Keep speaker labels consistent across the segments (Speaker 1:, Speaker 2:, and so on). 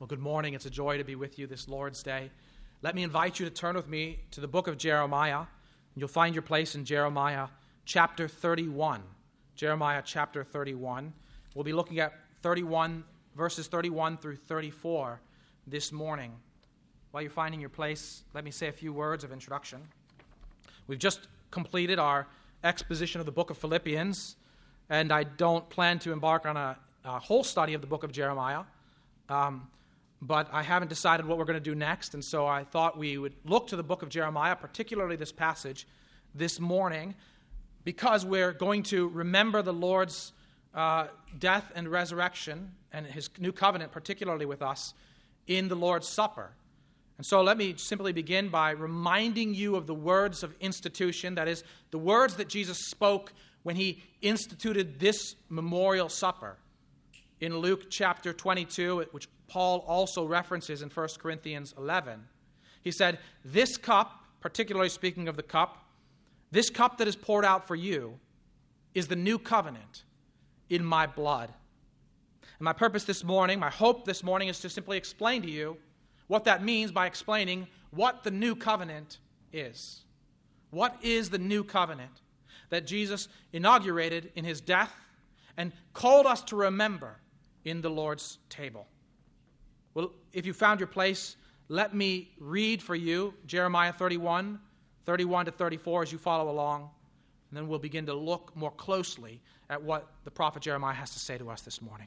Speaker 1: Well, good morning. It's a joy to be with you this Lord's Day. Let me invite you to turn with me to the book of Jeremiah. You'll find your place in Jeremiah chapter 31. Jeremiah chapter 31. We'll be looking at verses 31 through 34 this morning. While you're finding your place, let me say a few words of introduction. We've just completed our exposition of the book of Philippians, and I don't plan to embark on a whole study of the book of Jeremiah. But I haven't decided what we're going to do next, and so I thought we would look to the book of Jeremiah, particularly this passage, this morning, because we're going to remember the Lord's death and resurrection and his new covenant, particularly with us, in the Lord's Supper. And so let me simply begin by reminding you of the words of institution, that is, the words that Jesus spoke when he instituted this memorial supper in Luke chapter 22, which Paul also references in 1 Corinthians 11. He said, "This cup," particularly speaking of the cup, "this cup that is poured out for you is the new covenant in my blood." And my purpose this morning, my hope this morning, is to simply explain to you what that means by explaining what the new covenant is. What is the new covenant that Jesus inaugurated in his death and called us to remember in the Lord's table? Well, if you found your place, let me read for you Jeremiah 31 to 34 as you follow along, and then we'll begin to look more closely at what the prophet Jeremiah has to say to us this morning.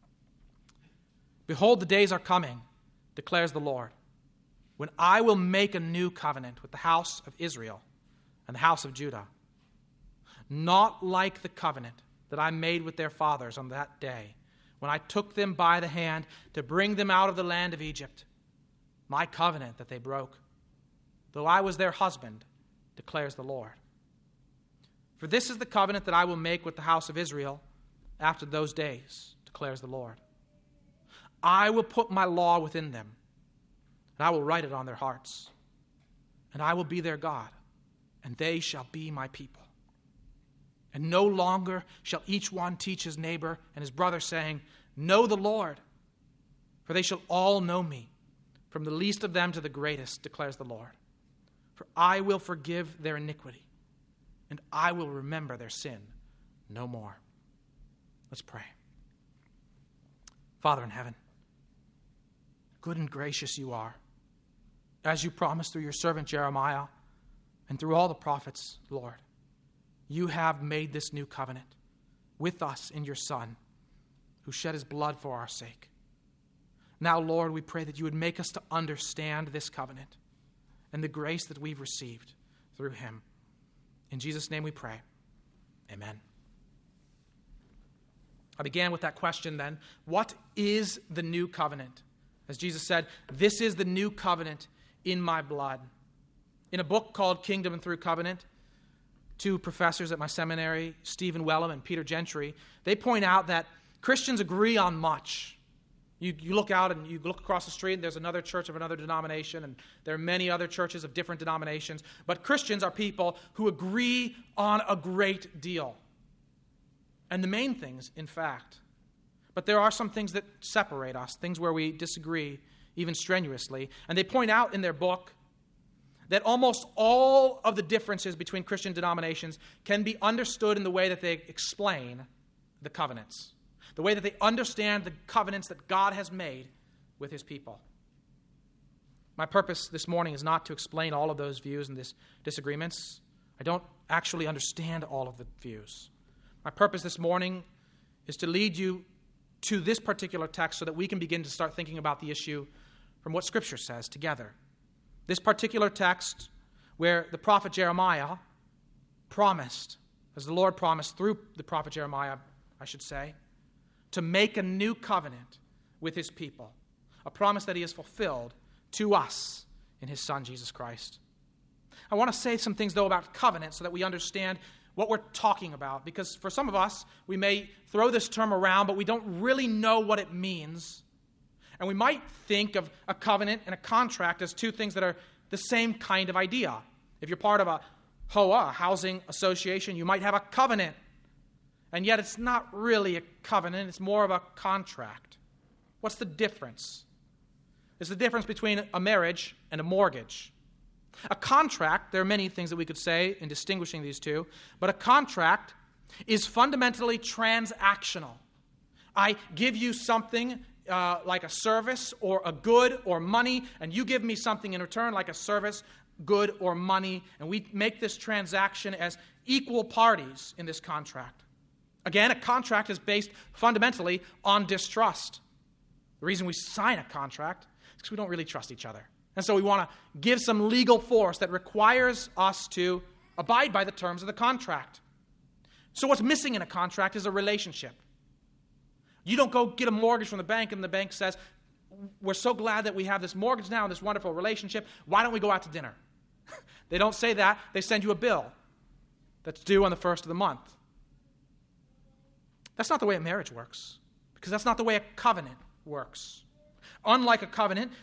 Speaker 1: "Behold, the days are coming, declares the Lord, when I will make a new covenant with the house of Israel and the house of Judah, not like the covenant that I made with their fathers on that day, when I took them by the hand to bring them out of the land of Egypt, my covenant that they broke, though I was their husband, declares the Lord. For this is the covenant that I will make with the house of Israel after those days, declares the Lord. I will put my law within them, and I will write it on their hearts, and I will be their God, and they shall be my people. And no longer shall each one teach his neighbor and his brother, saying, 'Know the Lord,' for they shall all know me, from the least of them to the greatest, declares the Lord. For I will forgive their iniquity, and I will remember their sin no more." Let's pray. Father in heaven, good and gracious you are, as you promised through your servant Jeremiah and through all the prophets, Lord. You have made this new covenant with us in your Son, who shed his blood for our sake. Now, Lord, we pray that you would make us to understand this covenant and the grace that we've received through him. In Jesus' name we pray. Amen. I began with that question then. What is the new covenant? As Jesus said, "This is the new covenant in my blood." In a book called Kingdom and Through Covenant, two professors at my seminary, Stephen Wellum and Peter Gentry, they point out that Christians agree on much. You look out and you look across the street and there's another church of another denomination, and there are many other churches of different denominations. But Christians are people who agree on a great deal. And the main things, in fact. But there are some things that separate us, things where we disagree, even strenuously. And they point out in their book that almost all of the differences between Christian denominations can be understood in the way that they explain the covenants, the way that they understand the covenants that God has made with his people. My purpose this morning is not to explain all of those views and disagreements. I don't actually understand all of the views. My purpose this morning is to lead you to this particular text so that we can begin to start thinking about the issue from what Scripture says together. This particular text where the prophet Jeremiah promised, as the Lord promised through the prophet Jeremiah, I should say, to make a new covenant with his people, a promise that he has fulfilled to us in his Son, Jesus Christ. I want to say some things, though, about covenant so that we understand what we're talking about, because for some of us, we may throw this term around, but we don't really know what it means. And we might think of a covenant and a contract as two things that are the same kind of idea. If you're part of a HOA, a housing association, you might have a covenant. And yet it's not really a covenant, it's more of a contract. What's the difference? is the difference between a marriage and a mortgage. A contract, there are many things that we could say in distinguishing these two, but a contract is fundamentally transactional. I give you something like a service or a good or money, and you give me something in return like a service, good, or money, and we make this transaction as equal parties in this contract. Again, a contract is based fundamentally on distrust. The reason we sign a contract is because we don't really trust each other. And so we want to give some legal force that requires us to abide by the terms of the contract. So what's missing in a contract is a relationship. You don't go get a mortgage from the bank and the bank says, we're so glad that we have this mortgage now and this wonderful relationship. Why don't we go out to dinner? They don't say that. They send you a bill that's due on the first of the month. That's not the way a marriage works, because that's not the way a covenant works. Unlike a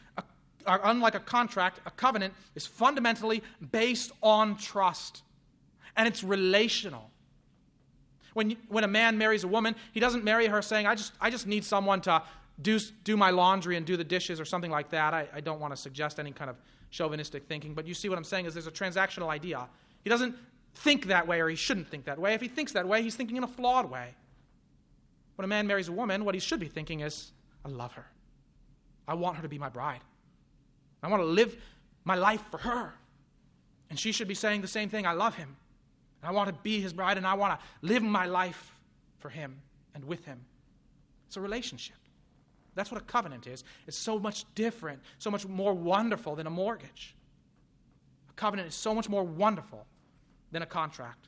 Speaker 1: contract, a covenant is fundamentally based on trust, and it's relational. When a man marries a woman, he doesn't marry her saying, I just need someone to do my laundry and do the dishes or something like that. I don't want to suggest any kind of chauvinistic thinking, but you see what I'm saying is there's a transactional idea. He doesn't think that way, or he shouldn't think that way. If he thinks that way, he's thinking in a flawed way. When a man marries a woman, what he should be thinking is, I love her. I want her to be my bride. I want to live my life for her. And she should be saying the same thing, I love him. I want to be his bride, and I want to live my life for him and with him. It's a relationship. That's what a covenant is. It's so much different, so much more wonderful than a mortgage. A covenant is so much more wonderful than a contract.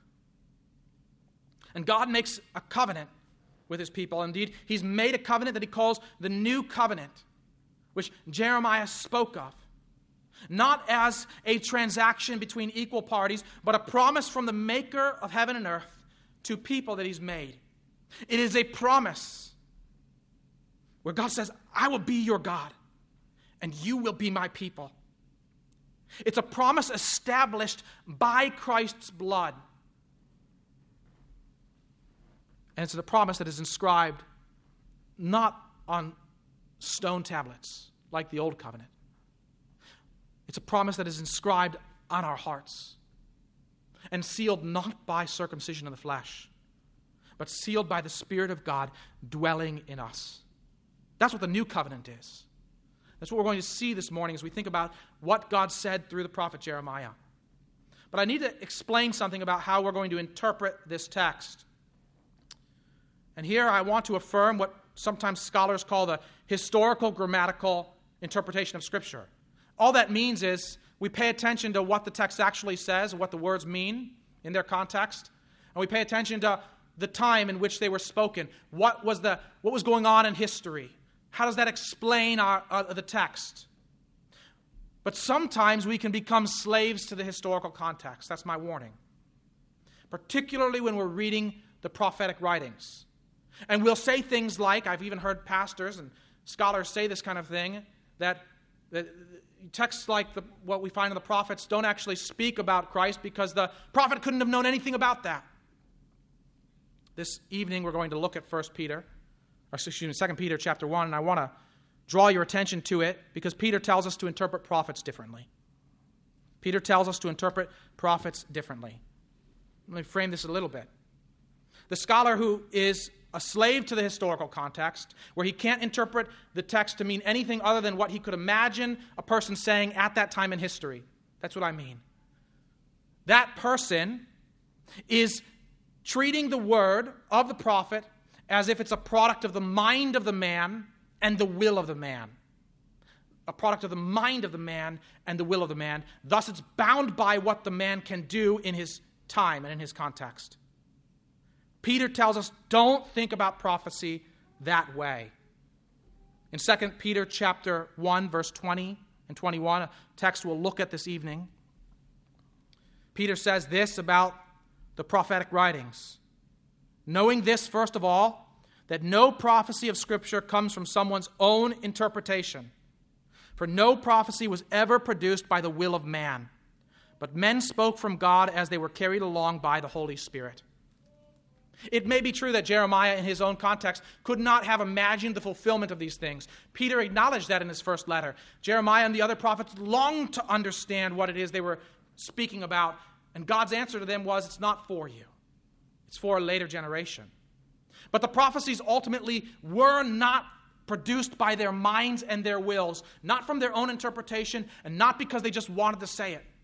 Speaker 1: And God makes a covenant with his people. Indeed, he's made a covenant that he calls the new covenant, which Jeremiah spoke of. Not as a transaction between equal parties, but a promise from the maker of heaven and earth to people that he's made. It is a promise where God says, I will be your God, and you will be my people. It's a promise established by Christ's blood. And it's a promise that is inscribed not on stone tablets like the old covenant. It's a promise that is inscribed on our hearts and sealed not by circumcision of the flesh, but sealed by the Spirit of God dwelling in us. That's what the new covenant is. That's what we're going to see this morning as we think about what God said through the prophet Jeremiah. But I need to explain something about how we're going to interpret this text. And here I want to affirm what sometimes scholars call the historical grammatical interpretation of Scripture. All that means is we pay attention to what the text actually says, what the words mean in their context, and we pay attention to the time in which they were spoken. What was going on in history? How does that explain the text? But sometimes we can become slaves to the historical context. That's my warning. Particularly when we're reading the prophetic writings. And we'll say things like, I've even heard pastors and scholars say this kind of thing, that texts like what we find in the prophets don't actually speak about Christ because the prophet couldn't have known anything about that. This evening we're going to look at 2 Peter chapter 1, and I want to draw your attention to it because Peter tells us to interpret prophets differently. Peter tells us to interpret prophets differently. Let me frame this a little bit. The scholar who is a slave to the historical context, where he can't interpret the text to mean anything other than what he could imagine a person saying at that time in history. That's what I mean. That person is treating the word of the prophet as if it's a product of the mind of the man and the will of the man. A product of the mind of the man and the will of the man. Thus, it's bound by what the man can do in his time and in his context. Peter tells us, don't think about prophecy that way. In 2 Peter chapter 1, verse 20 and 21, a text we'll look at this evening, Peter says this about the prophetic writings. Knowing this, first of all, that no prophecy of Scripture comes from someone's own interpretation. For no prophecy was ever produced by the will of man, but men spoke from God as they were carried along by the Holy Spirit. It may be true that Jeremiah, in his own context, could not have imagined the fulfillment of these things. Peter acknowledged that in his first letter. Jeremiah and the other prophets longed to understand what it is they were speaking about, and God's answer to them was, it's not for you. It's for a later generation. But the prophecies ultimately were not produced by their minds and their wills, not from their own interpretation, and not because they just wanted to say it,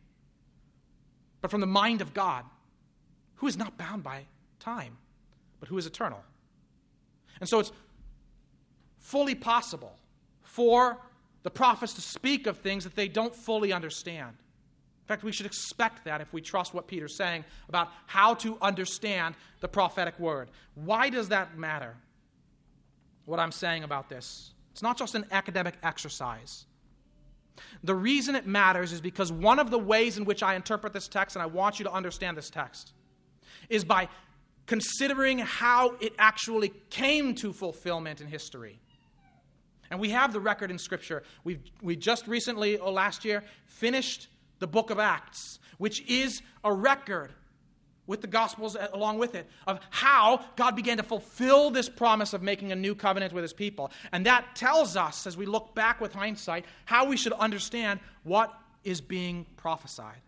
Speaker 1: but from the mind of God, who is not bound by time, but who is eternal. And so it's fully possible for the prophets to speak of things that they don't fully understand. In fact, we should expect that if we trust what Peter's saying about how to understand the prophetic word. Why does that matter, what I'm saying about this? It's not just an academic exercise. The reason it matters is because one of the ways in which I interpret this text, and I want you to understand this text, is by considering how it actually came to fulfillment in history. And we have the record in Scripture. We just recently, last year, finished the book of Acts, which is a record with the Gospels along with it of how God began to fulfill this promise of making a new covenant with his people. And that tells us, as we look back with hindsight, how we should understand what is being prophesied.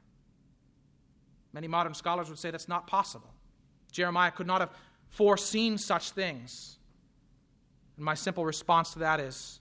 Speaker 1: Many modern scholars would say that's not possible. Jeremiah could not have foreseen such things. And my simple response to that is,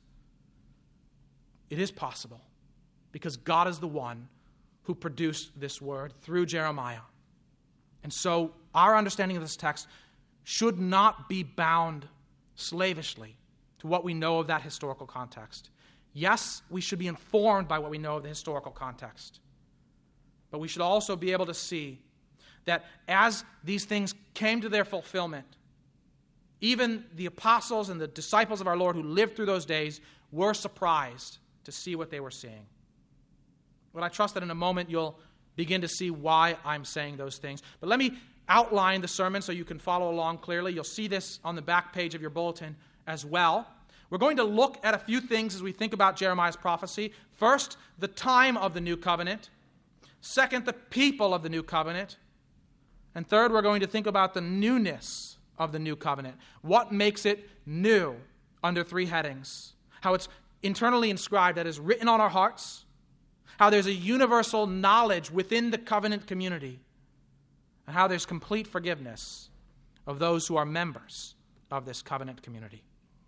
Speaker 1: it is possible, because God is the one who produced this word through Jeremiah. And so our understanding of this text should not be bound slavishly to what we know of that historical context. Yes, we should be informed by what we know of the historical context. But we should also be able to see that as these things came to their fulfillment, even the apostles and the disciples of our Lord who lived through those days were surprised to see what they were seeing. But I trust that in a moment you'll begin to see why I'm saying those things. But let me outline the sermon so you can follow along clearly. You'll see this on the back page of your bulletin as well. We're going to look at a few things as we think about Jeremiah's prophecy. First, the time of the new covenant. Second, the people of the new covenant. And third, we're going to think about the newness of the new covenant. What makes it new under three headings. How it's internally inscribed, that is written on our hearts. How there's a universal knowledge within the covenant community. And how there's complete forgiveness of those who are members of this covenant community.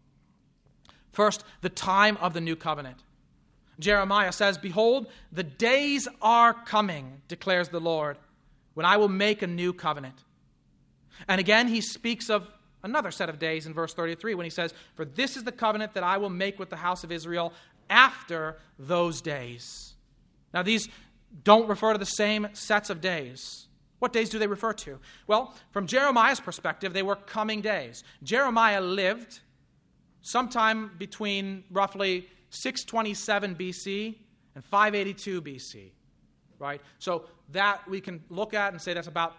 Speaker 1: First, the time of the new covenant. Jeremiah says, "Behold, the days are coming, declares the Lord, when I will make a new covenant." And again, he speaks of another set of days in verse 33 when he says, "For this is the covenant that I will make with the house of Israel after those days." Now, these don't refer to the same sets of days. What days do they refer to? Well, from Jeremiah's perspective, they were coming days. Jeremiah lived sometime between roughly 627 BC and 582 BC, right? So that we can look at and say that's about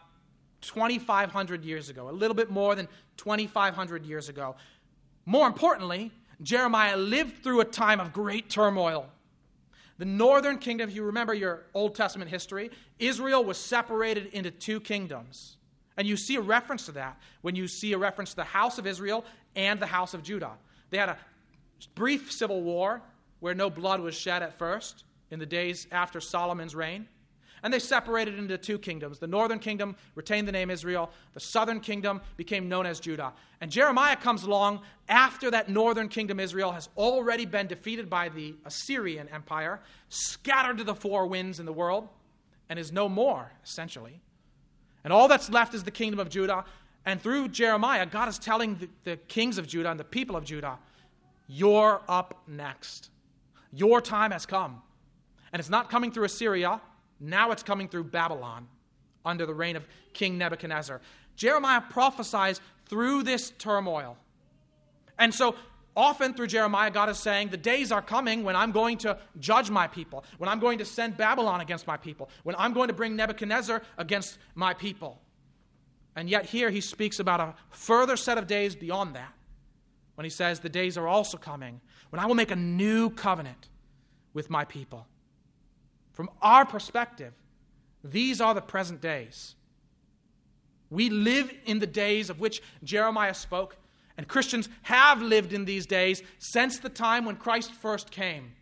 Speaker 1: 2,500 years ago, a little bit more than 2,500 years ago. More importantly, Jeremiah lived through a time of great turmoil. The northern kingdom, if you remember your Old Testament history, Israel was separated into two kingdoms. And you see a reference to that when you see a reference to the house of Israel and the house of Judah. They had a brief civil war where no blood was shed at first in the days after Solomon's reign. And they separated into two kingdoms. The northern kingdom retained the name Israel. The southern kingdom became known as Judah. And Jeremiah comes along after that northern kingdom, Israel, has already been defeated by the Assyrian Empire, scattered to the four winds in the world, and is no more, essentially. And all that's left is the kingdom of Judah. And through Jeremiah, God is telling the kings of Judah and the people of Judah, you're up next. Your time has come. And it's not coming through Assyria. Now it's coming through Babylon under the reign of King Nebuchadnezzar. Jeremiah prophesies through this turmoil. And so often through Jeremiah, God is saying, the days are coming when I'm going to judge my people, when I'm going to send Babylon against my people, when I'm going to bring Nebuchadnezzar against my people. And yet here he speaks about a further set of days beyond that, when he says the days are also coming when I will make a new covenant with my people. From our perspective, these are the present days. We live in the days of which Jeremiah spoke, and Christians have lived in these days since the time when Christ first came,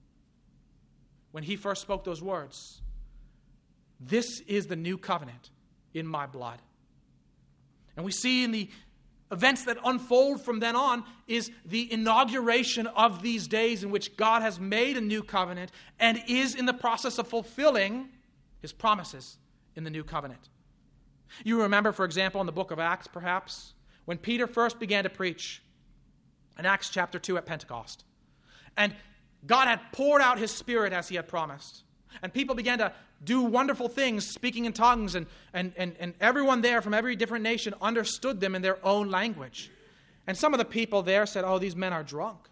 Speaker 1: when he first spoke those words. This is the new covenant in my blood. And we see in the events that unfold from then on is the inauguration of these days in which God has made a new covenant and is in the process of fulfilling his promises in the new covenant. You remember, for example, in the book of Acts, perhaps, when Peter first began to preach in Acts chapter 2 at Pentecost. And God had poured out his Spirit as he had promised. And people began to do wonderful things, speaking in tongues, and everyone there from every different nation understood them in their own language. And some of the people there said, "Oh, these men are drunk."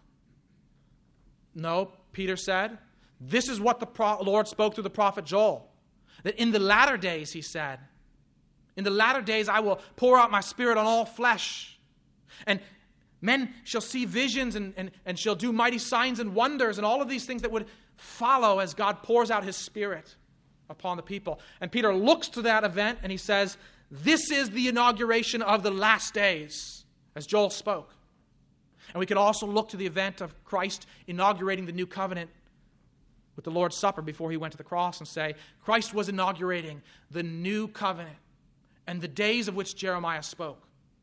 Speaker 1: No, Peter said, this is what the Lord spoke through the prophet Joel. That in the latter days, he said, in the latter days I will pour out my Spirit on all flesh. And men shall see visions and shall do mighty signs and wonders and all of these things that would follow as God pours out his Spirit upon the people. And Peter looks to that event and he says, this is the inauguration of the last days, as Joel spoke. And we can also look to the event of Christ inaugurating the new covenant with the Lord's Supper before he went to the cross and say, Christ was inaugurating the new covenant and the days of which Jeremiah spoke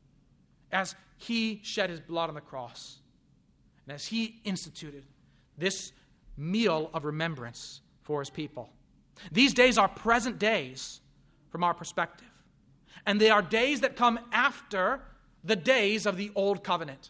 Speaker 1: as he shed his blood on the cross and as he instituted this meal of remembrance for his people. These days are present days from our perspective. And they are days that come after the days of the old covenant.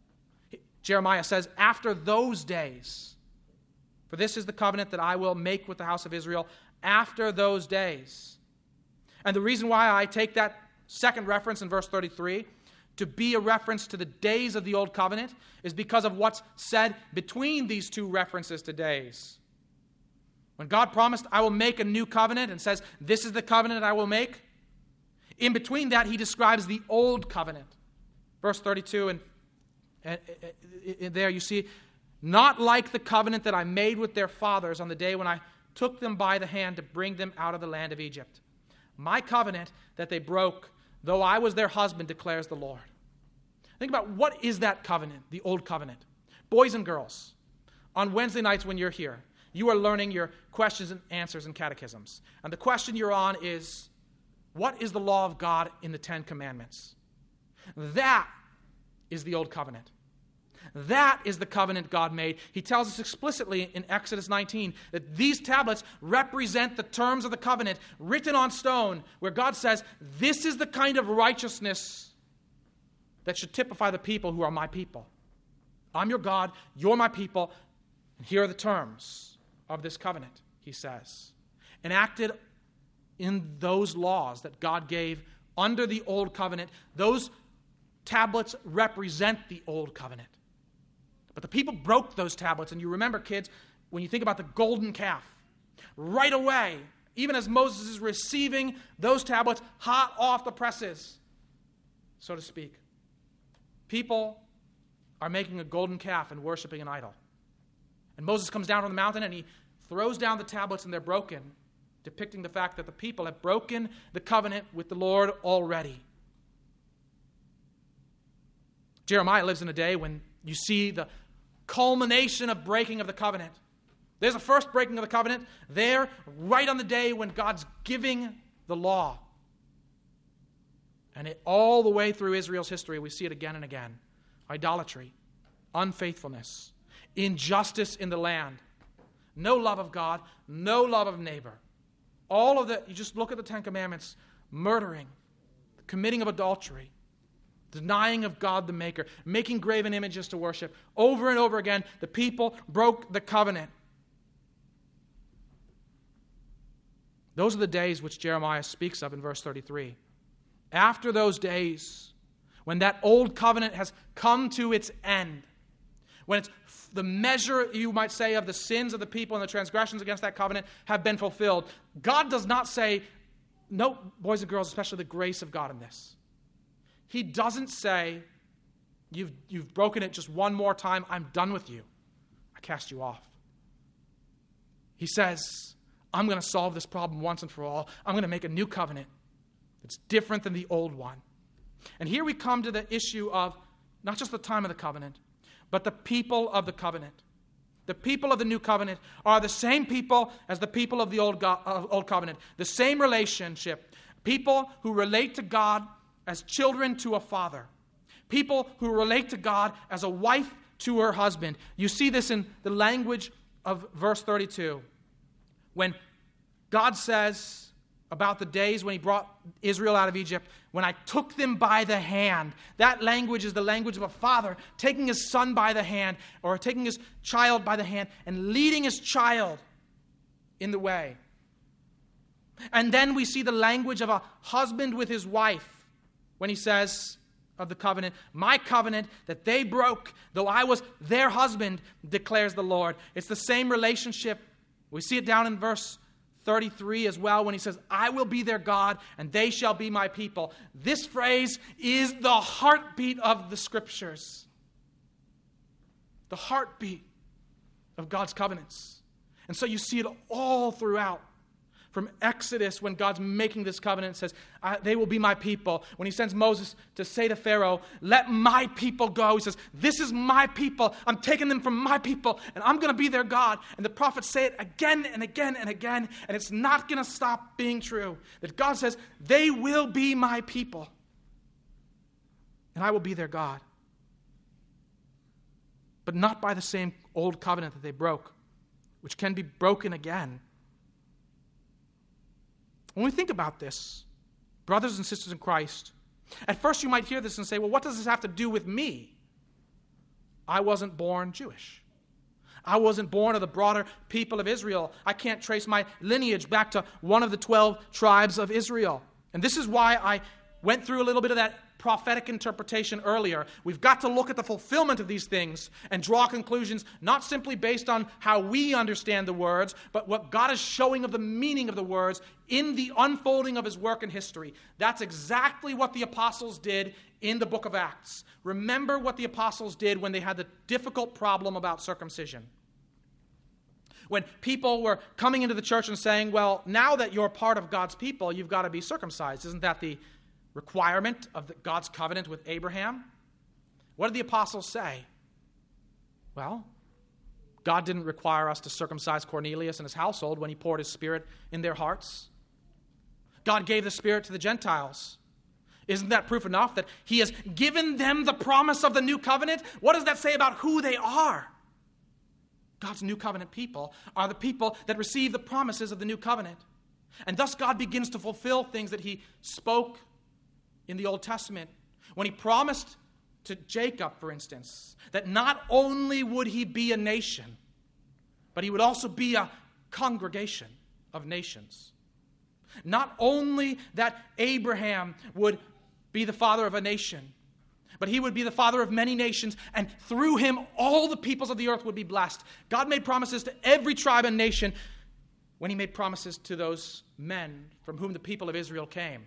Speaker 1: Jeremiah says, after those days, for this is the covenant that I will make with the house of Israel after those days. And the reason why I take that second reference in verse 33 to be a reference to the days of the old covenant is because of what's said between these two references to days. When God promised, I will make a new covenant, and says, this is the covenant I will make, in between that, he describes the old covenant. Verse 32, and there you see, not like the covenant that I made with their fathers on the day when I took them by the hand to bring them out of the land of Egypt. My covenant that they broke, though I was their husband, declares the Lord. Think about what is that covenant, the old covenant. Boys and girls, on Wednesday nights when you're here, you are learning your questions and answers and catechisms. And the question you're on is, what is the law of God in the Ten Commandments? That is the old covenant. That is the covenant God made. He tells us explicitly in Exodus 19 that these tablets represent the terms of the covenant written on stone, where God says, this is the kind of righteousness that should typify the people who are my people. I'm your God, you're my people, and here are the terms of this covenant, he says. Enacted in those laws that God gave under the old covenant, those tablets represent the old covenant. But the people broke those tablets, and you remember, kids, when you think about the golden calf, right away, even as Moses is receiving those tablets hot off the presses, so to speak, people are making a golden calf and worshiping an idol. And Moses comes down from the mountain and he throws down the tablets and they're broken, depicting the fact that the people have broken the covenant with the Lord already. Jeremiah lives in a day when you see the culmination of breaking of the covenant. There's a first breaking of the covenant there, right on the day when God's giving the law. And all the way through Israel's history, we see it again and again. Idolatry, unfaithfulness, injustice in the land, no love of God, no love of neighbor. All of that, you just look at the Ten Commandments, murdering, committing of adultery, denying of God the Maker, making graven images to worship. Over and over again, the people broke the covenant. Those are the days which Jeremiah speaks of in verse 33. After those days, when that old covenant has come to its end, when it's the measure, you might say, of the sins of the people and the transgressions against that covenant have been fulfilled, God does not say, no, boys and girls, especially the grace of God in this. He doesn't say, you've broken it just one more time, I'm done with you. I cast you off. He says, I'm going to solve this problem once and for all. I'm going to make a new covenant It's different than the old one. And here we come to the issue of not just the time of the covenant, but the people of the covenant. The people of the new covenant are the same people as the people of the old covenant. The same relationship. People who relate to God as children to a father. People who relate to God as a wife to her husband. You see this in the language of verse 32. When God says about the days when he brought Israel out of Egypt, when I took them by the hand. That language is the language of a father taking his son by the hand, or taking his child by the hand and leading his child in the way. And then we see the language of a husband with his wife when he says of the covenant, my covenant that they broke, though I was their husband, declares the Lord. It's the same relationship. We see it down in verse 33 as well when he says, I will be their God and they shall be my people. This phrase is the heartbeat of the Scriptures. The heartbeat of God's covenants. And so you see it all throughout. From Exodus, when God's making this covenant, it says, they will be my people. When he sends Moses to say to Pharaoh, let my people go, he says, this is my people. I'm taking them from my people, and I'm going to be their God. And the prophets say it again and again and again, and it's not going to stop being true. That God says, they will be my people, and I will be their God. But not by the same old covenant that they broke, which can be broken again. When we think about this, brothers and sisters in Christ, at first you might hear this and say, well, what does this have to do with me? I wasn't born Jewish. I wasn't born of the broader people of Israel. I can't trace my lineage back to one of the 12 tribes of Israel. And this is why I went through a little bit of that prophetic interpretation earlier. We've got to look at the fulfillment of these things and draw conclusions not simply based on how we understand the words, but what God is showing of the meaning of the words in the unfolding of his work in history. That's exactly what the apostles did in the book of Acts. Remember what the apostles did when they had the difficult problem about circumcision. When people were coming into the church and saying, well, now that you're part of God's people, you've got to be circumcised. Isn't that the requirement of God's covenant with Abraham? What did the apostles say? Well, God didn't require us to circumcise Cornelius and his household when he poured his Spirit in their hearts. God gave the Spirit to the Gentiles. Isn't that proof enough that he has given them the promise of the new covenant? What does that say about who they are? God's new covenant people are the people that receive the promises of the new covenant. And thus God begins to fulfill things that he spoke in the Old Testament, when he promised to Jacob, for instance, that not only would he be a nation, but he would also be a congregation of nations. Not only that Abraham would be the father of a nation, but he would be the father of many nations, and through him all the peoples of the earth would be blessed. God made promises to every tribe and nation when he made promises to those men from whom the people of Israel came.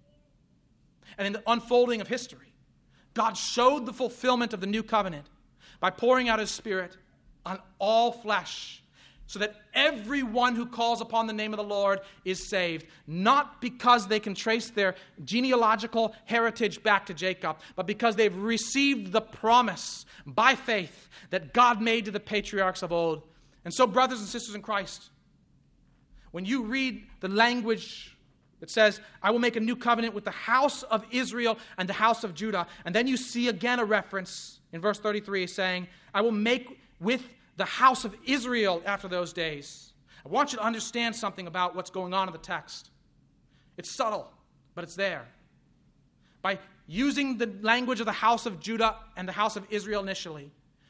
Speaker 1: And in the unfolding of history, God showed the fulfillment of the new covenant by pouring out his Spirit on all flesh, so that everyone who calls upon the name of the Lord is saved, not because they can trace their genealogical heritage back to Jacob, but because they've received the promise by faith that God made to the patriarchs of old. And so, brothers and sisters in Christ, when you read the language that says, I will make a new covenant with the house of Israel and the house of Judah. And then you see again a reference in verse 33 saying, I will make with the house of Israel after those days. I want you to understand something about what's going on in the text. It's subtle, but it's there. By using the language of the house of Judah and the house of Israel initially,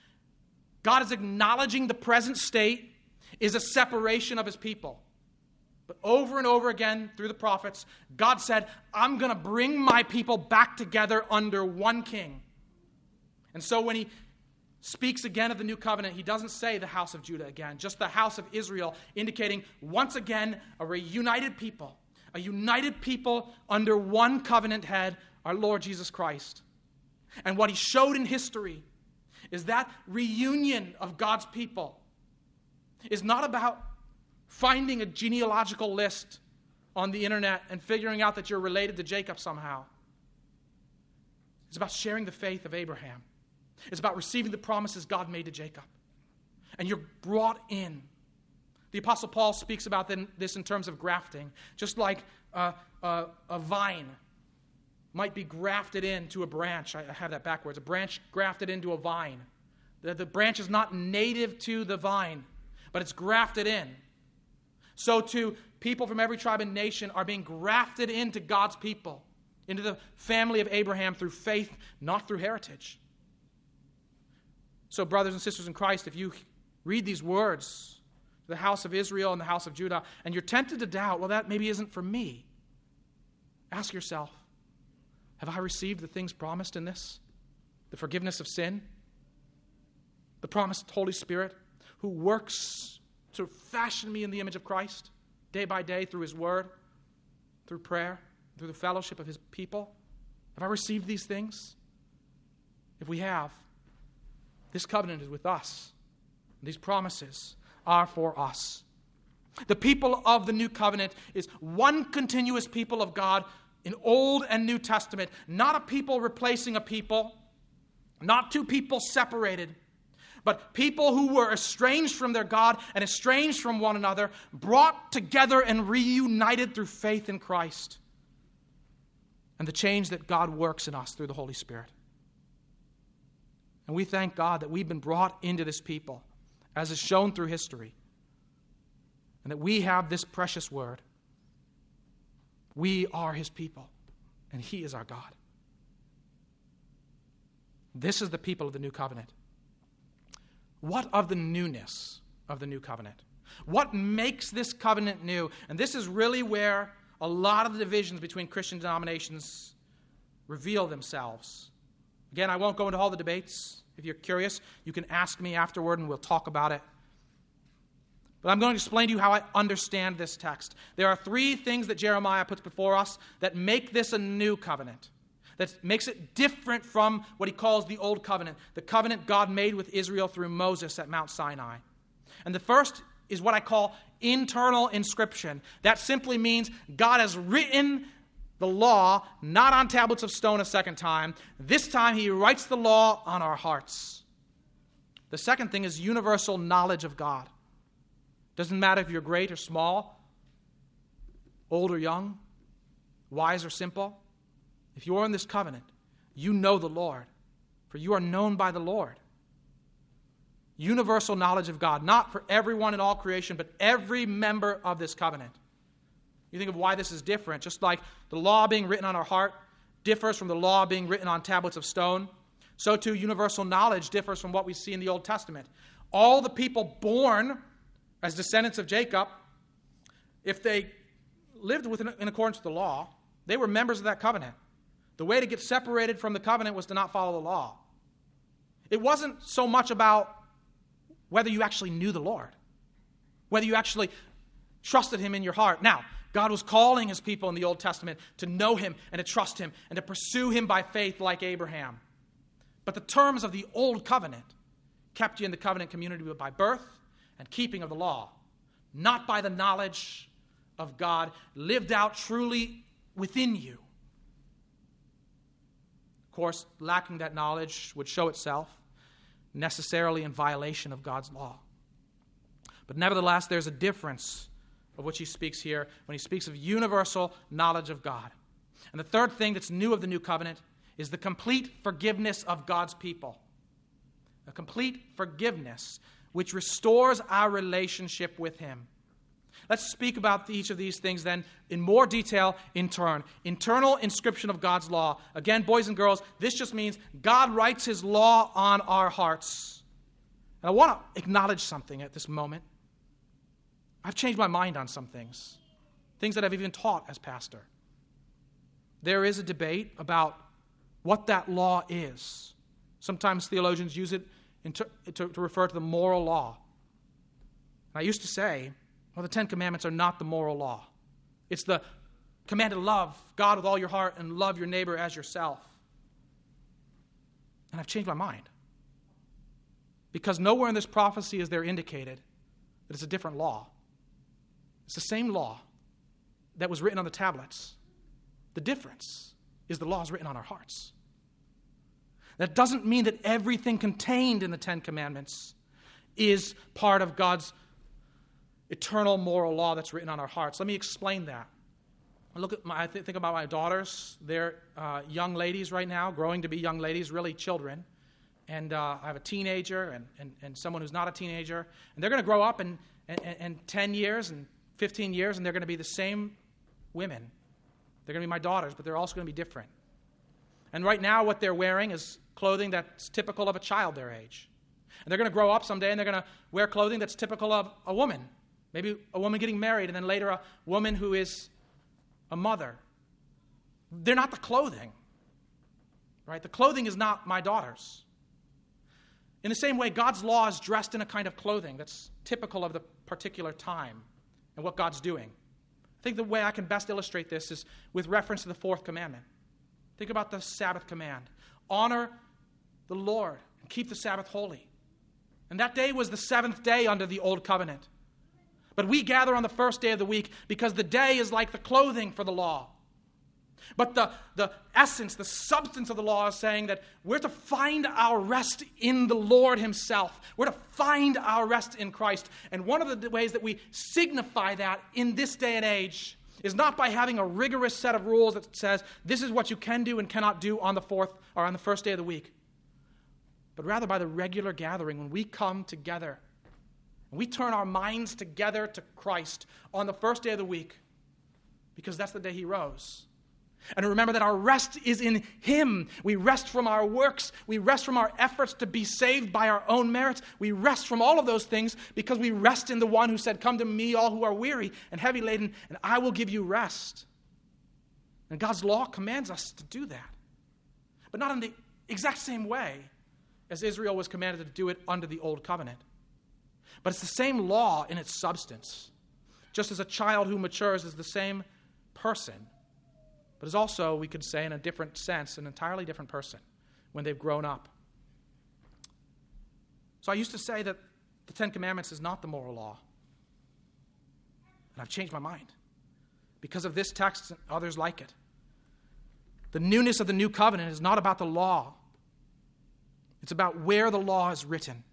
Speaker 1: God is acknowledging the present state is a separation of his people. But over and over again through the prophets, God said, I'm going to bring my people back together under one king. And so when he speaks again of the new covenant, he doesn't say the house of Judah again, just the house of Israel, indicating once again a reunited people under one covenant head, our Lord Jesus Christ. And what he showed in history is that reunion of God's people is not about finding a genealogical list on the internet and figuring out that you're related to Jacob somehow. It's about sharing the faith of Abraham. It's about receiving the promises God made to Jacob. And you're brought in. The Apostle Paul speaks about this in terms of grafting. Just like a vine might be grafted into a branch. I have that backwards. A branch grafted into a vine. The branch is not native to the vine, but it's grafted in. So too, people from every tribe and nation are being grafted into God's people, into the family of Abraham through faith, not through heritage. So, brothers and sisters in Christ, if you read these words, the house of Israel and the house of Judah, and you're tempted to doubt, well, that maybe isn't for me, ask yourself, have I received the things promised in this? The forgiveness of sin? The promised Holy Spirit who works to fashion me in the image of Christ day by day through His Word, through prayer, through the fellowship of His people? Have I received these things? If we have, this covenant is with us. These promises are for us. The people of the new covenant is one continuous people of God in Old and New Testament, not a people replacing a people, not two people separated, but people who were estranged from their God and estranged from one another, brought together and reunited through faith in Christ and the change that God works in us through the Holy Spirit. And we thank God that we've been brought into this people, as is shown through history, and that we have this precious word. We are His people, and He is our God. This is the people of the new covenant. What of the newness of the new covenant? What makes this covenant new? And this is really where a lot of the divisions between Christian denominations reveal themselves. Again, I won't go into all the debates. If you're curious, you can ask me afterward and we'll talk about it. But I'm going to explain to you how I understand this text. There are three things that Jeremiah puts before us that make this a new covenant, that makes it different from what he calls the old covenant, the covenant God made with Israel through Moses at Mount Sinai. And the first is what I call internal inscription. That simply means God has written the law not on tablets of stone a second time. This time He writes the law on our hearts. The second thing is universal knowledge of God. Doesn't matter if you're great or small, old or young, wise or simple. If you are in this covenant, you know the Lord, for you are known by the Lord. Universal knowledge of God, not for everyone in all creation, but every member of this covenant. You think of why this is different. Just like the law being written on our heart differs from the law being written on tablets of stone, so too universal knowledge differs from what we see in the Old Testament. All the people born as descendants of Jacob, if they lived in accordance with the law, they were members of that covenant. The way to get separated from the covenant was to not follow the law. It wasn't so much about whether you actually knew the Lord, whether you actually trusted Him in your heart. Now, God was calling His people in the Old Testament to know Him and to trust Him and to pursue Him by faith like Abraham. But the terms of the Old Covenant kept you in the covenant community by birth and keeping of the law, not by the knowledge of God lived out truly within you. Of course, lacking that knowledge would show itself necessarily in violation of God's law. But nevertheless, there's a difference of which he speaks here when he speaks of universal knowledge of God. And the third thing that's new of the new covenant is the complete forgiveness of God's people. A complete forgiveness which restores our relationship with Him. Let's speak about each of these things then in more detail in turn. Internal inscription of God's law. Again, boys and girls, this just means God writes His law on our hearts. And I want to acknowledge something at this moment. I've changed my mind on some things that I've even taught as pastor. There is a debate about what that law is. Sometimes theologians use it to refer to the moral law. And I used to say, well, the Ten Commandments are not the moral law. It's the command to love God with all your heart and love your neighbor as yourself. And I've changed my mind. Because nowhere in this prophecy is there indicated that it's a different law. It's the same law. that was written on the tablets. The difference is the law is written on our hearts. That doesn't mean that everything contained in the Ten Commandments is part of God's eternal moral law that's written on our hearts. Let me explain that. I think about my daughters. They're young ladies right now, growing to be young ladies, really children. And I have a teenager and someone who's not a teenager. And they're going to grow up in 10 years and 15 years, and they're going to be the same women. They're going to be my daughters, but they're also going to be different. And right now what they're wearing is clothing that's typical of a child their age. And they're going to grow up someday, and they're going to wear clothing that's typical of a woman. Maybe a woman getting married, and then later a woman who is a mother. They're not the clothing, right? The clothing is not my daughters. In the same way, God's law is dressed in a kind of clothing that's typical of the particular time and what God's doing. I think the way I can best illustrate this is with reference to the fourth commandment. Think about the Sabbath command. Honor the Lord and keep the Sabbath holy. And that day was the seventh day under the old covenant. But we gather on the first day of the week because the day is like the clothing for the law. But the essence, the substance of the law is saying that we're to find our rest in the Lord himself. We're to find our rest in Christ. And one of the ways that we signify that in this day and age is not by having a rigorous set of rules that says this is what you can do and cannot do on the fourth or on the first day of the week, but rather by the regular gathering when we come together. We turn our minds together to Christ on the first day of the week because that's the day he rose. And remember that our rest is in him. We rest from our works. We rest from our efforts to be saved by our own merits. We rest from all of those things because we rest in the one who said, "Come to me, all who are weary and heavy laden, and I will give you rest." And God's law commands us to do that. But not in the exact same way as Israel was commanded to do it under the old covenant. But it's the same law in its substance. Just as a child who matures is the same person, but is also, we could say in a different sense, an entirely different person when they've grown up. So I used to say that the Ten Commandments is not the moral law. And I've changed my mind because of this text and others like it. The newness of the new covenant is not about the law. It's about where the law is written.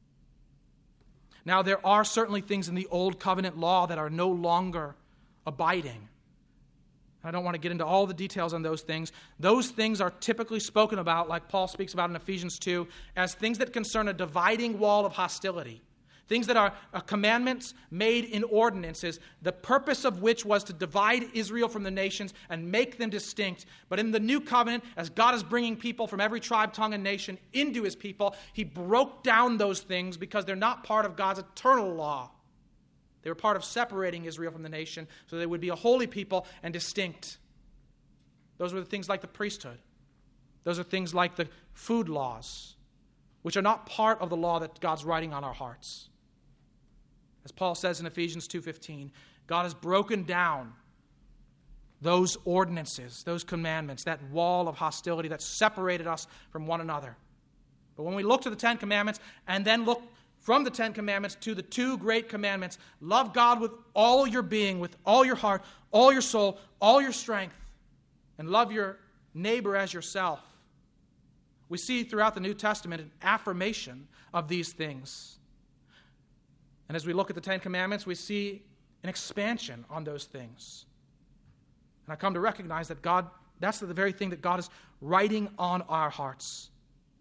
Speaker 1: Now, there are certainly things in the old covenant law that are no longer abiding. I don't want to get into all the details on those things. Those things are typically spoken about, like Paul speaks about in Ephesians 2, as things that concern a dividing wall of hostility. Things that are commandments made in ordinances, the purpose of which was to divide Israel from the nations and make them distinct. But in the new covenant, as God is bringing people from every tribe, tongue, and nation into his people, he broke down those things because they're not part of God's eternal law. They were part of separating Israel from the nation so they would be a holy people and distinct. Those were the things like the priesthood. Those are things like the food laws, which are not part of the law that God's writing on our hearts. As Paul says in Ephesians 2:15, God has broken down those ordinances, those commandments, that wall of hostility that separated us from one another. But when we look to the Ten Commandments and then look from the Ten Commandments to the two great commandments, love God with all your being, with all your heart, all your soul, all your strength, and love your neighbor as yourself. We see throughout the New Testament an affirmation of these things. And as we look at the Ten Commandments, we see an expansion on those things. And I come to recognize that God, that's the very thing that God is writing on our hearts.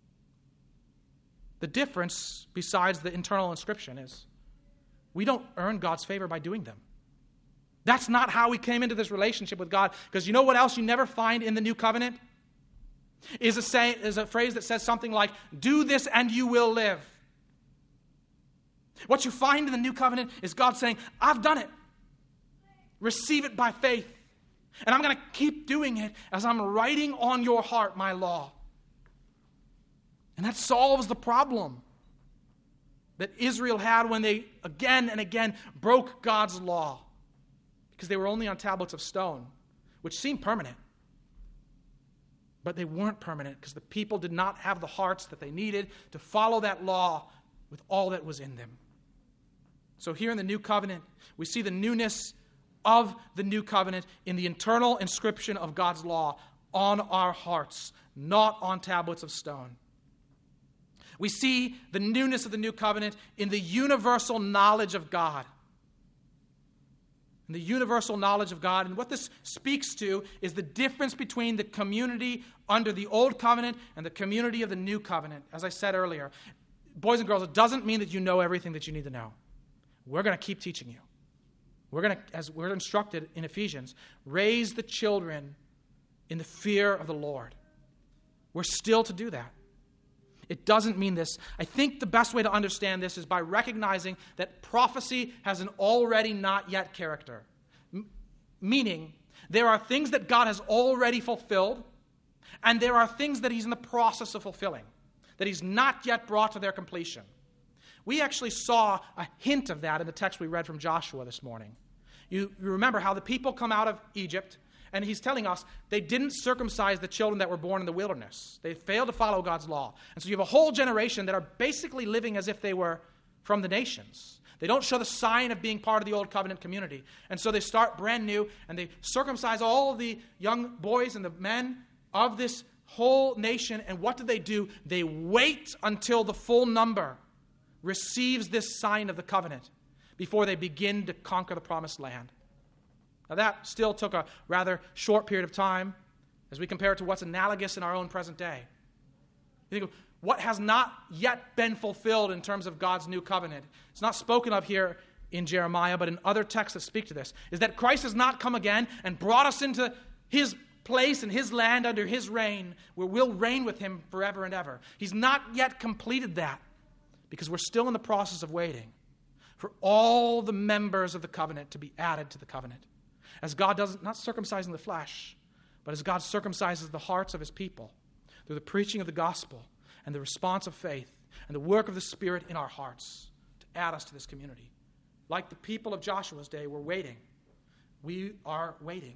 Speaker 1: The difference, besides the internal inscription, is we don't earn God's favor by doing them. That's not how we came into this relationship with God. Because you know what else you never find in the new covenant? Is a phrase that says something like, "Do this and you will live." What you find in the new covenant is God saying, "I've done it. Receive it by faith. And I'm going to keep doing it as I'm writing on your heart my law." And that solves the problem that Israel had when they again and again broke God's law, because they were only on tablets of stone, which seemed permanent. But they weren't permanent because the people did not have the hearts that they needed to follow that law with all that was in them. So here in the new covenant, we see the newness of the new covenant in the internal inscription of God's law on our hearts, not on tablets of stone. We see the newness of the new covenant in the universal knowledge of God. And the universal knowledge of God. And what this speaks to is the difference between the community under the old covenant and the community of the new covenant. As I said earlier, boys and girls, it doesn't mean that you know everything that you need to know. We're going to keep teaching you. We're going to, as we're instructed in Ephesians, raise the children in the fear of the Lord. We're still to do that. It doesn't mean this. I think the best way to understand this is by recognizing that prophecy has an already not yet character. Meaning, there are things that God has already fulfilled, and there are things that he's in the process of fulfilling, that he's not yet brought to their completion. We actually saw a hint of that in the text we read from Joshua this morning. You remember how the people come out of Egypt, and he's telling us they didn't circumcise the children that were born in the wilderness. They failed to follow God's law. And so you have a whole generation that are basically living as if they were from the nations. They don't show the sign of being part of the old covenant community. And so they start brand new, and they circumcise all of the young boys and the men of this whole nation. And what do? They wait until the full number receives this sign of the covenant before they begin to conquer the promised land. Now that still took a rather short period of time as we compare it to what's analogous in our own present day. You think of what has not yet been fulfilled in terms of God's new covenant. It's not spoken of here in Jeremiah, but in other texts that speak to this, is that Christ has not come again and brought us into his place and his land under his reign, where we'll reign with him forever and ever. He's not yet completed that because we're still in the process of waiting for all the members of the covenant to be added to the covenant. As God does, not circumcising the flesh, but as God circumcises the hearts of his people through the preaching of the gospel and the response of faith and the work of the Spirit in our hearts to add us to this community. Like the people of Joshua's day, we're waiting. We are waiting.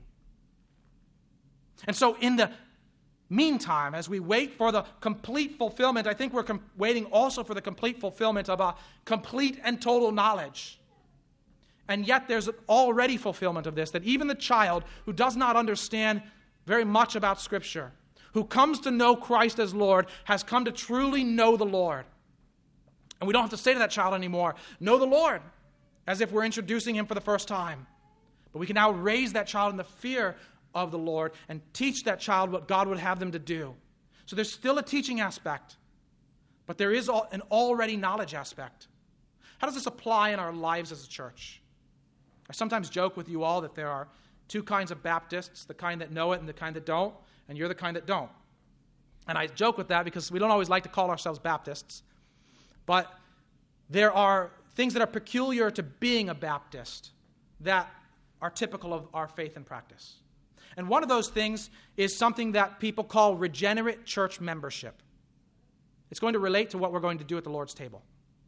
Speaker 1: And so in the meantime, as we wait for the complete fulfillment, I think we're waiting also for the complete fulfillment of a complete and total knowledge. And yet there's already fulfillment of this, that even the child who does not understand very much about Scripture, who comes to know Christ as Lord, has come to truly know the Lord. And we don't have to say to that child anymore, know the Lord, as if we're introducing him for the first time. But we can now raise that child in the fear of the Lord and teach that child what God would have them to do. So there's still a teaching aspect, but there is an already knowledge aspect. How does this apply in our lives as a church? I sometimes joke with you all that there are two kinds of Baptists, the kind that know it and the kind that don't, and you're the kind that don't. And I joke with that because we don't always like to call ourselves Baptists, but there are things that are peculiar to being a Baptist that are typical of our faith and practice. And one of those things is something that people call regenerate church membership. It's going to relate to what we're going to do at the Lord's table.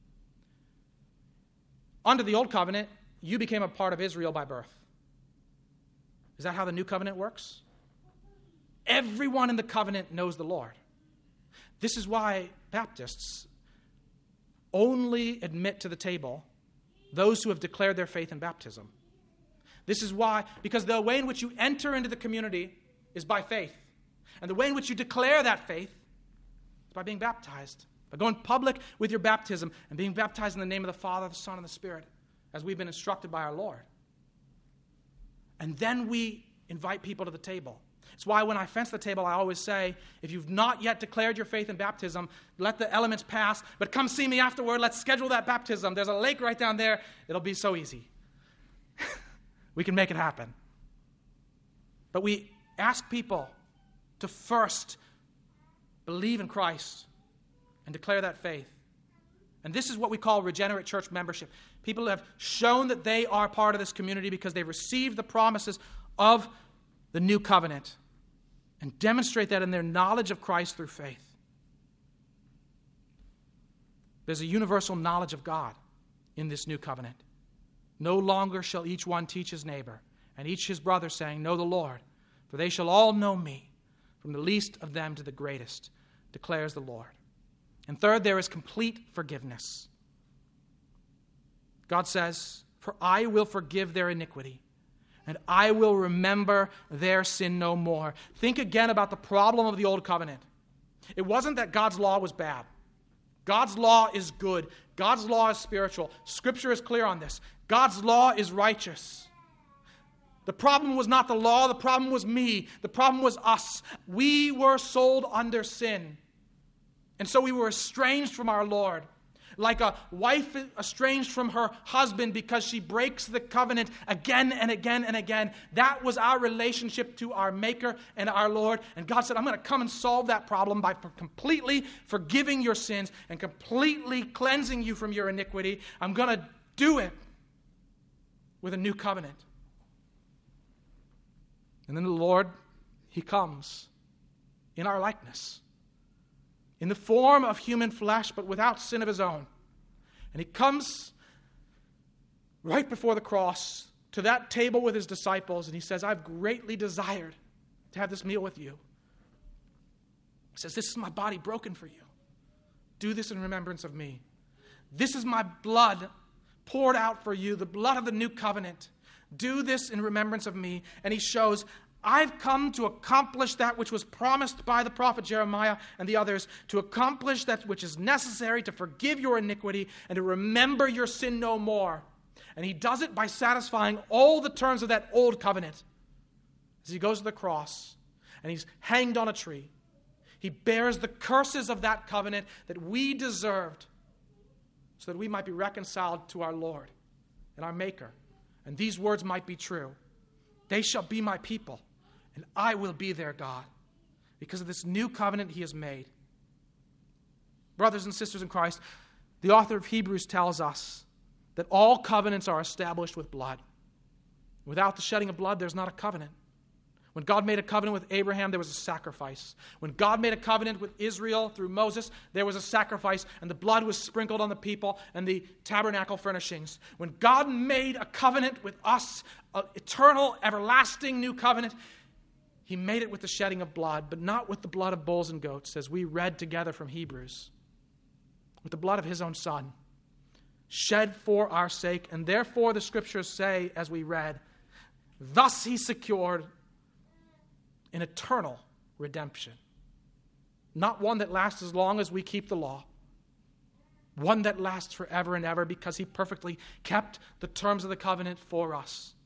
Speaker 1: Under the Old Covenant, you became a part of Israel by birth. Is that how the New Covenant works? Everyone in the covenant knows the Lord. This is why Baptists only admit to the table those who have declared their faith in baptism. This is why, because the way in which you enter into the community is by faith. And the way in which you declare that faith is by being baptized, by going public with your baptism and being baptized in the name of the Father, the Son, and the Spirit, as we've been instructed by our Lord. And then we invite people to the table. It's why when I fence the table, I always say, if you've not yet declared your faith in baptism, let the elements pass, but come see me afterward. Let's schedule that baptism. There's a lake right down there. It'll be so easy. We can make it happen. But we ask people to first believe in Christ and declare that faith. And this is what we call regenerate church membership. People have shown that they are part of this community because they've received the promises of the new covenant and demonstrate that in their knowledge of Christ through faith. There's a universal knowledge of God in this new covenant. No longer shall each one teach his neighbor and each his brother, saying, know the Lord, for they shall all know me, from the least of them to the greatest, declares the Lord. And third, there is complete forgiveness. God says, for I will forgive their iniquity, and I will remember their sin no more. Think again about the problem of the old covenant. It wasn't that God's law was bad. God's law is good. God's law is spiritual. Scripture is clear on this. God's law is righteous. The problem was not the law. The problem was me. The problem was us. We were sold under sin. And so we were estranged from our Lord. Like a wife estranged from her husband because she breaks the covenant again and again and again. That was our relationship to our Maker and our Lord. And God said, I'm going to come and solve that problem by completely forgiving your sins and completely cleansing you from your iniquity. I'm going to do it with a new covenant. And then the Lord, He comes in our likeness, in the form of human flesh, but without sin of His own. And He comes right before the cross to that table with His disciples, and He says, I've greatly desired to have this meal with you. He says, this is my body broken for you. Do this in remembrance of me. This is my blood poured out for you, the blood of the new covenant. Do this in remembrance of me. And He shows, I've come to accomplish that which was promised by the prophet Jeremiah and the others, to accomplish that which is necessary to forgive your iniquity and to remember your sin no more. And He does it by satisfying all the terms of that old covenant. As He goes to the cross and He's hanged on a tree, He bears the curses of that covenant that we deserved so that we might be reconciled to our Lord and our Maker. And these words might be true. They shall be my people, and I will be their God, because of this new covenant He has made. Brothers and sisters in Christ, the author of Hebrews tells us that all covenants are established with blood. Without the shedding of blood, there's not a covenant. When God made a covenant with Abraham, there was a sacrifice. When God made a covenant with Israel through Moses, there was a sacrifice, and the blood was sprinkled on the people and the tabernacle furnishings. When God made a covenant with us, an eternal, everlasting new covenant, He made it with the shedding of blood, but not with the blood of bulls and goats, as we read together from Hebrews. With the blood of His own Son, shed for our sake. And therefore the Scriptures say, as we read, thus He secured an eternal redemption. Not one that lasts as long as we keep the law. One that lasts forever and ever, because He perfectly kept the terms of the covenant for us.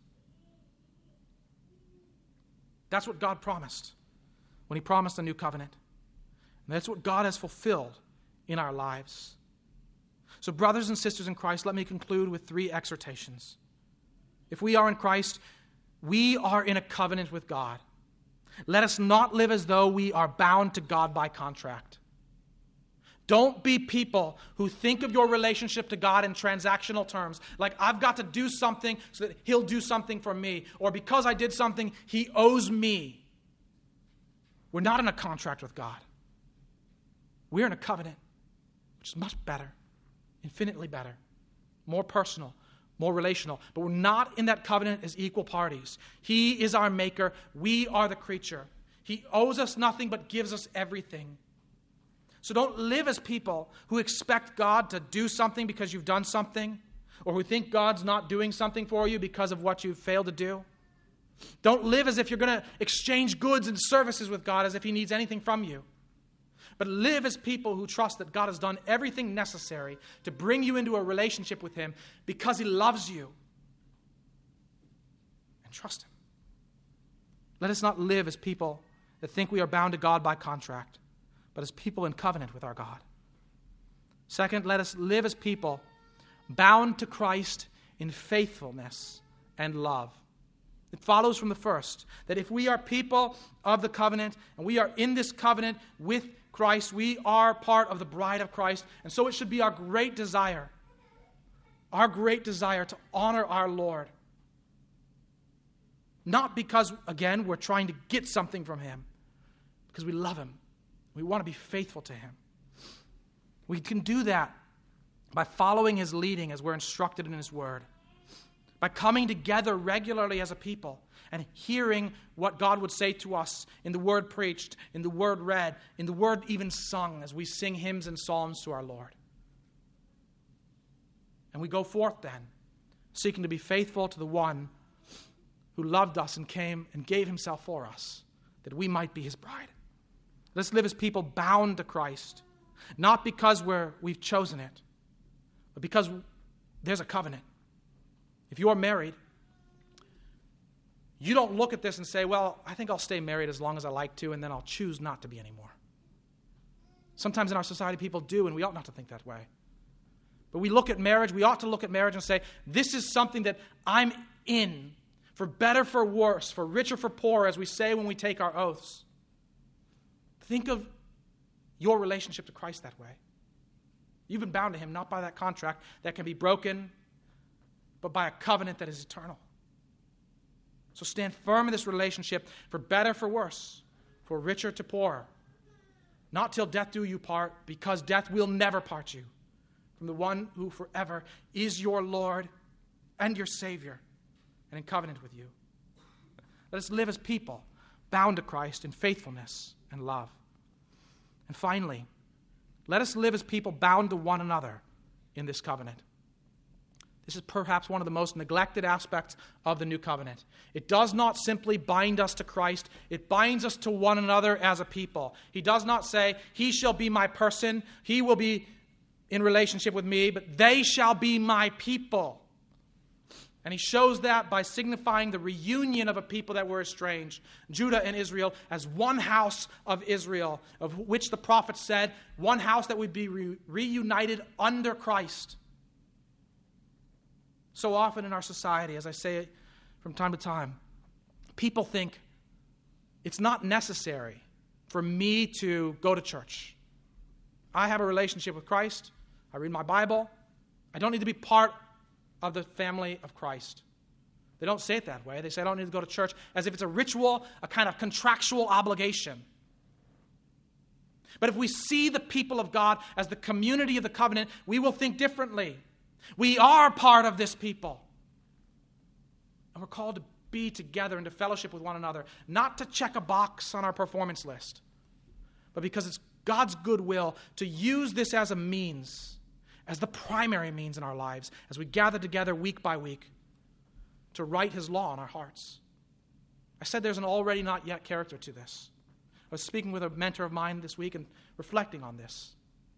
Speaker 1: That's what God promised when He promised a new covenant. And that's what God has fulfilled in our lives. So, brothers and sisters in Christ, let me conclude with 3 exhortations. If we are in Christ, we are in a covenant with God. Let us not live as though we are bound to God by contract. Don't be people who think of your relationship to God in transactional terms, like I've got to do something so that He'll do something for me, or because I did something, He owes me. We're not in a contract with God. We're in a covenant, which is much better, infinitely better, more personal, more relational. But we're not in that covenant as equal parties. He is our Maker. We are the creature. He owes us nothing but gives us everything. So don't live as people who expect God to do something because you've done something, or who think God's not doing something for you because of what you've failed to do. Don't live as if you're going to exchange goods and services with God as if He needs anything from you. But live as people who trust that God has done everything necessary to bring you into a relationship with Him because He loves you. And trust Him. Let us not live as people that think we are bound to God by contract, but as people in covenant with our God. Second, let us live as people bound to Christ in faithfulness and love. It follows from the first that if we are people of the covenant and we are in this covenant with Christ, we are part of the bride of Christ, and so it should be our great desire to honor our Lord. Not because, again, we're trying to get something from Him, because we love Him. We want to be faithful to Him. We can do that by following His leading as we're instructed in His Word, by coming together regularly as a people and hearing what God would say to us in the Word preached, in the Word read, in the Word even sung as we sing hymns and psalms to our Lord. And we go forth then, seeking to be faithful to the one who loved us and came and gave himself for us, that we might be his bride. Let's live as people bound to Christ, not because we've chosen it, but because there's a covenant. If you are married, you don't look at this and say, well, I think I'll stay married as long as I like to, and then I'll choose not to be anymore. Sometimes in our society people do, and we ought not to think that way. But we look at marriage, we ought to look at marriage and say, this is something that I'm in, for better, for worse, for richer, for poorer, as we say when we take our oaths. Think of your relationship to Christ that way. You've been bound to him, not by that contract that can be broken, but by a covenant that is eternal. So stand firm in this relationship, for better, for worse, for richer to poorer. Not till death do you part, because death will never part you from the one who forever is your Lord and your Savior and in covenant with you. Let us live as people bound to Christ in faithfulness and love. And finally, let us live as people bound to one another in this covenant. This is perhaps one of the most neglected aspects of the new covenant. It does not simply bind us to Christ, it binds us to one another as a people. He does not say, he shall be my person, he will be in relationship with me, but they shall be my people. And he shows that by signifying the reunion of a people that were estranged, Judah and Israel, as one house of Israel, of which the prophet said, one house that would be reunited under Christ. So often in our society, as I say it from time to time, people think it's not necessary for me to go to church. I have a relationship with Christ. I read my Bible. I don't need to be part of the family of Christ. They don't say it that way. They say, I don't need to go to church, as if it's a ritual, a kind of contractual obligation. But if we see the people of God as the community of the covenant, we will think differently. We are part of this people. And we're called to be together and to fellowship with one another, not to check a box on our performance list, but because it's God's goodwill to use this as a means, as the primary means in our lives, as we gather together week by week to write his law in our hearts. I said there's an already not yet character to this. I was speaking with a mentor of mine this week and reflecting on this.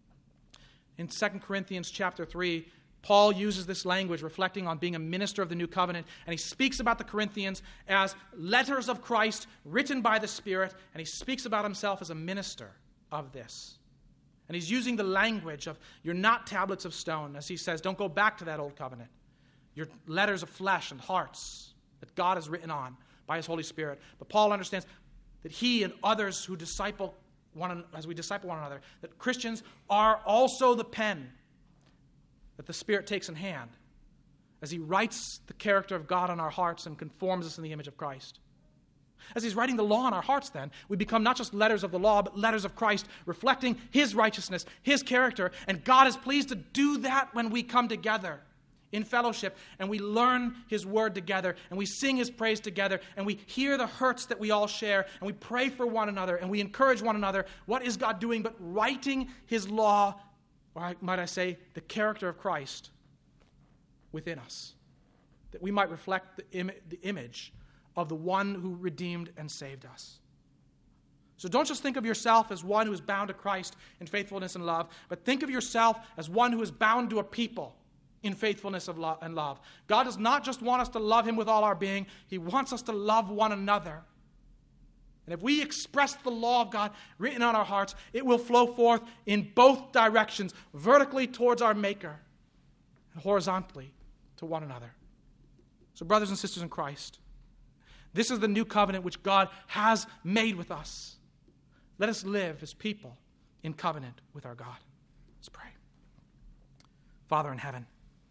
Speaker 1: In 2 Corinthians chapter 3, Paul uses this language, reflecting on being a minister of the new covenant, and he speaks about the Corinthians as letters of Christ written by the Spirit, and he speaks about himself as a minister of this. And he's using the language of, you're not tablets of stone, as he says, don't go back to that old covenant. You're letters of flesh and hearts that God has written on by his Holy Spirit. But Paul understands that he and others who disciple as we disciple one another, that Christians are also the pen that the Spirit takes in hand as he writes the character of God on our hearts and conforms us in the image of Christ. As he's writing the law on our hearts then, we become not just letters of the law, but letters of Christ, reflecting his righteousness, his character, and God is pleased to do that when we come together in fellowship and we learn his word together and we sing his praise together and we hear the hurts that we all share and we pray for one another and we encourage one another. What is God doing but writing his law, or might I say, the character of Christ within us, that we might reflect the image of the one who redeemed and saved us. So don't just think of yourself as one who is bound to Christ in faithfulness and love, but think of yourself as one who is bound to a people in faithfulness and love. God does not just want us to love him with all our being, he wants us to love one another. And if we express the law of God written on our hearts, it will flow forth in both directions, vertically towards our Maker and horizontally to one another. So brothers and sisters in Christ, this is the new covenant which God has made with us. Let us live as people in covenant with our God. Let's pray. Father in heaven,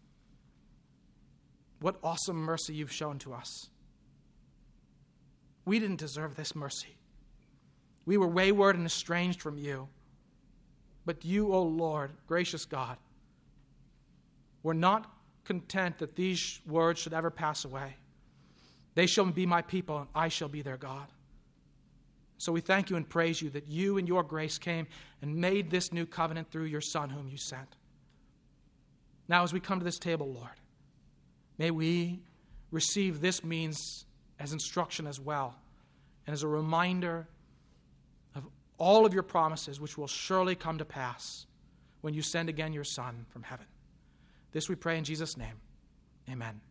Speaker 1: what awesome mercy you've shown to us. We didn't deserve this mercy. We were wayward and estranged from you. But you, O Lord, gracious God, were not content that these words should ever pass away. They shall be my people, and I shall be their God. So we thank you and praise you that you in your grace came and made this new covenant through your Son whom you sent. Now as we come to this table, Lord, may we receive this means as instruction as well, and as a reminder of all of your promises which will surely come to pass when you send again your Son from heaven. This we pray in Jesus' name. Amen.